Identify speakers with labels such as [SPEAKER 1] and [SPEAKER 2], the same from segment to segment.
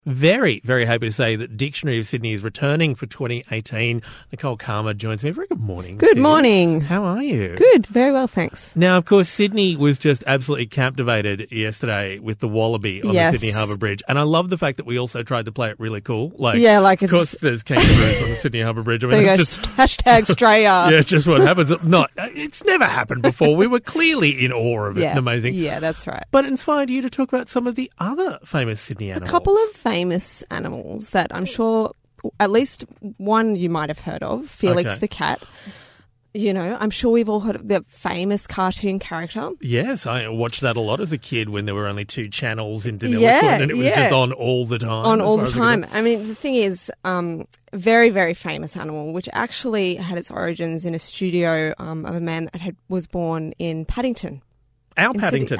[SPEAKER 1] Very, very happy to say that Dictionary of Sydney is returning for 2018. Nicole Karma joins me. Very good morning.
[SPEAKER 2] Good morning.
[SPEAKER 1] How are you?
[SPEAKER 2] Good. Very well, thanks.
[SPEAKER 1] Now, of course, Sydney was just absolutely captivated yesterday with the Wallaby on the Sydney Harbour Bridge. And I love the fact that we also tried to play it really cool. Of course, there's kangaroos on the Sydney Harbour Bridge. I mean,
[SPEAKER 2] there you go. Hashtag Straya.
[SPEAKER 1] Yeah, just what happens. It's never happened before. We were clearly in awe of it and amazing.
[SPEAKER 2] Yeah, that's right.
[SPEAKER 1] But it inspired you to talk about some of the other famous Sydney animals.
[SPEAKER 2] A couple of famous animals that I'm sure at least one you might have heard of, Felix the cat. You know, I'm sure we've all heard of the famous cartoon character.
[SPEAKER 1] Yes, I watched that a lot as a kid when there were only 2 channels in Deniliquin and it was just on all the time.
[SPEAKER 2] On all the time. I mean, the thing is, very, very famous animal, which actually had its origins in a studio of a man that was born in Paddington.
[SPEAKER 1] Our Paddington.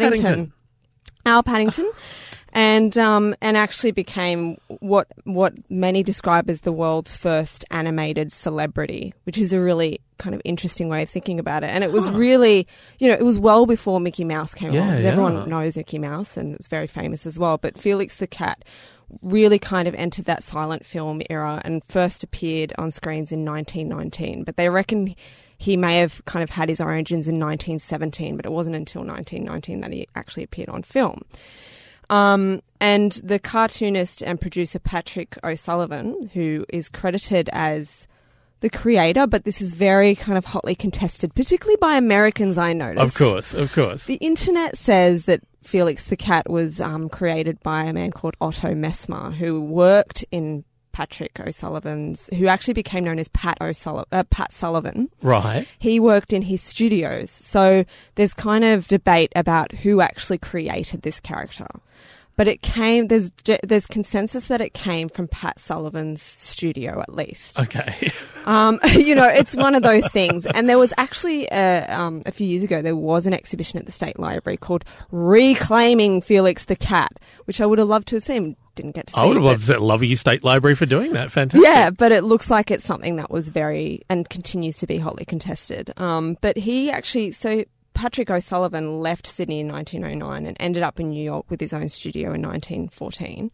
[SPEAKER 2] And actually became what many describe as the world's first animated celebrity, which is a really kind of interesting way of thinking about it. And it was really, it was well before Mickey Mouse came along, because everyone knows Mickey Mouse and it's very famous as well. But Felix the cat really kind of entered that silent film era and first appeared on screens in 1919. But they reckon he may have kind of had his origins in 1917, but it wasn't until 1919 that he actually appeared on film. And the cartoonist and producer Patrick O'Sullivan, who is credited as the creator, but this is very kind of hotly contested, particularly by Americans, I noticed.
[SPEAKER 1] Of course.
[SPEAKER 2] The internet says that Felix the cat was created by a man called Otto Messmer, who worked in Patrick O'Sullivan's, who actually became known as Pat Sullivan.
[SPEAKER 1] Right.
[SPEAKER 2] He worked in his studios. So there's kind of debate about who actually created this character. But there's consensus that it came from Pat Sullivan's studio, at least.
[SPEAKER 1] Okay.
[SPEAKER 2] It's one of those things. And there was actually, a few years ago, there was an exhibition at the State Library called Reclaiming Felix the Cat, which I would have loved to have seen. Didn't get to see.
[SPEAKER 1] I would have loved to love you, State Library, for doing that. Fantastic.
[SPEAKER 2] Yeah, but it looks like it's something that was very, and continues to be hotly contested. But he actually, Patrick O'Sullivan left Sydney in 1909 and ended up in New York with his own studio in 1914.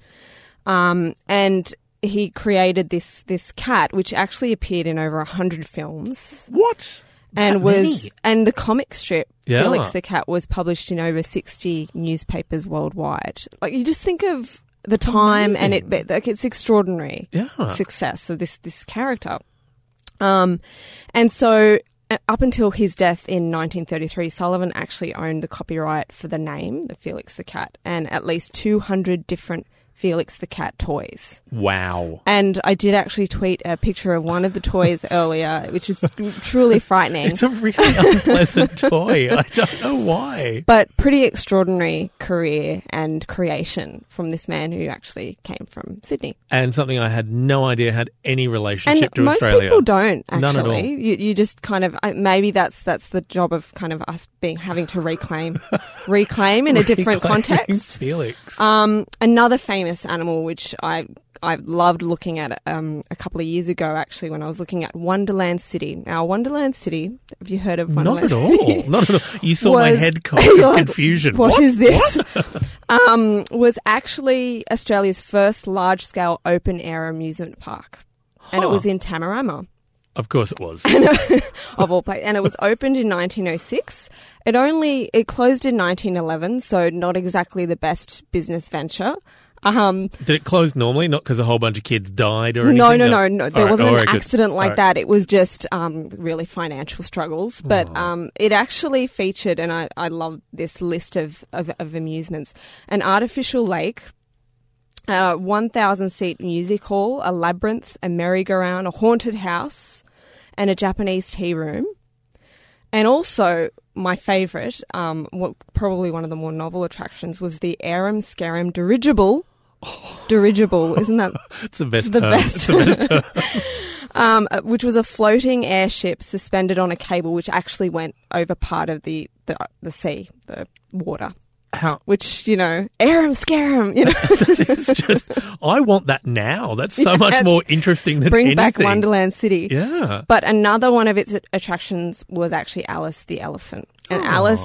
[SPEAKER 2] And he created this cat, which actually appeared in over 100 films.
[SPEAKER 1] What?
[SPEAKER 2] And the comic strip, Felix the Cat, was published in over 60 newspapers worldwide. Like, you just think of the time and it's extraordinary success of this character. And so up until his death in 1933, Sullivan actually owned the copyright for the name, the Felix the Cat, and at least 200 different Felix the Cat toys.
[SPEAKER 1] Wow.
[SPEAKER 2] And I did actually tweet a picture of one of the toys earlier, which is truly frightening.
[SPEAKER 1] It's a really unpleasant toy. I don't know why.
[SPEAKER 2] But pretty extraordinary career and creation from this man who actually came from Sydney.
[SPEAKER 1] And something I had no idea had any relationship to Australia.
[SPEAKER 2] Most people don't, actually.
[SPEAKER 1] None at all.
[SPEAKER 2] You just kind of, maybe that's the job of kind of us having to reclaim in a different context.
[SPEAKER 1] Felix.
[SPEAKER 2] Another famous animal, which I loved looking at a couple of years ago, actually, when I was looking at Wonderland City. Now, Wonderland City, have you heard of Wonderland City?
[SPEAKER 1] Not at all. You saw my head cock of confusion.
[SPEAKER 2] What is this? Was actually Australia's first large-scale open-air amusement park. And it was in Tamarama.
[SPEAKER 1] Of course it was.
[SPEAKER 2] Of all places. And it was opened in 1906. It closed in 1911, so not exactly the best business venture.
[SPEAKER 1] Did it close normally? Not because a whole bunch of kids died or anything?
[SPEAKER 2] No. There wasn't an accident like that. It was just really financial struggles. But it actually featured, and I love this list of amusements, an artificial lake, 1,000-seat music hall, a labyrinth, a merry-go-round, a haunted house, and a Japanese tea room. And also, my favourite, probably one of the more novel attractions, was the Arum Scarum Dirigible. Dirigible, isn't that?
[SPEAKER 1] It's the best.
[SPEAKER 2] It's the best. Which was a floating airship suspended on a cable, which actually went over part of the sea, the water. Which, Arum Scarum,
[SPEAKER 1] It's just, I want that now. That's so much more interesting than
[SPEAKER 2] Bring
[SPEAKER 1] anything.
[SPEAKER 2] back Wonderland City.
[SPEAKER 1] Yeah.
[SPEAKER 2] But another one of its attractions was actually Alice the elephant. And Alice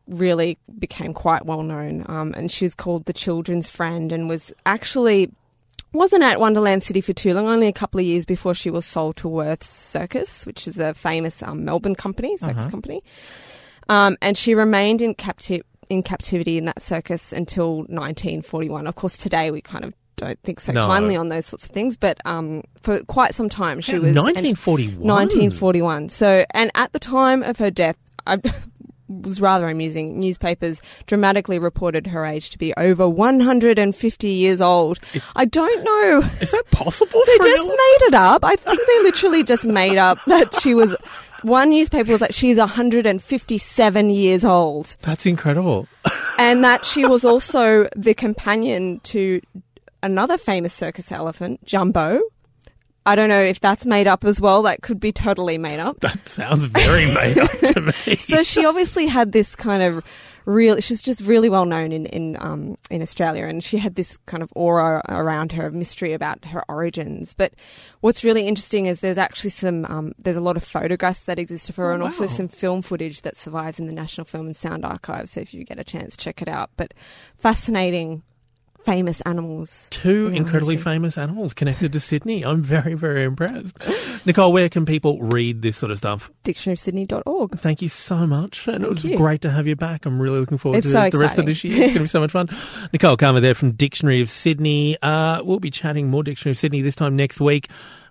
[SPEAKER 2] really became quite well known. And she was called the children's friend and wasn't at Wonderland City for too long, only a couple of years before she was sold to Worth's Circus, which is a famous Melbourne circus company. And she remained in captivity in that circus until 1941. Of course, today we kind of don't think so kindly on those sorts of things, but for quite some time she was...
[SPEAKER 1] 1941?
[SPEAKER 2] 1941. So, and at the time of her death, was rather amusing. Newspapers dramatically reported her age to be over 150 years old. I don't know.
[SPEAKER 1] Is that possible?
[SPEAKER 2] They just made it up. I think they literally just made up that she was... One newspaper was like, she's 157 years old.
[SPEAKER 1] That's incredible.
[SPEAKER 2] And that she was also the companion to another famous circus elephant, Jumbo. I don't know if that's made up as well. That could be totally made up.
[SPEAKER 1] That sounds very made up to me.
[SPEAKER 2] So she obviously had this kind of she's just really well known in Australia, and she had this kind of aura around her of mystery about her origins. But what's really interesting is there's actually there's a lot of photographs that exist of her, and also some film footage that survives in the National Film and Sound Archive. So if you get a chance, check it out. But fascinating. Famous animals.
[SPEAKER 1] Two incredibly famous animals connected to Sydney. I'm very, very impressed. Nicole, where can people read this sort of stuff?
[SPEAKER 2] Dictionaryofsydney.org.
[SPEAKER 1] Thank you so much. And it was great to have you back. I'm really looking forward to the rest of this year. It's going to be so much fun. Nicole Calmer there from Dictionary of Sydney. We'll be chatting more Dictionary of Sydney this time next week.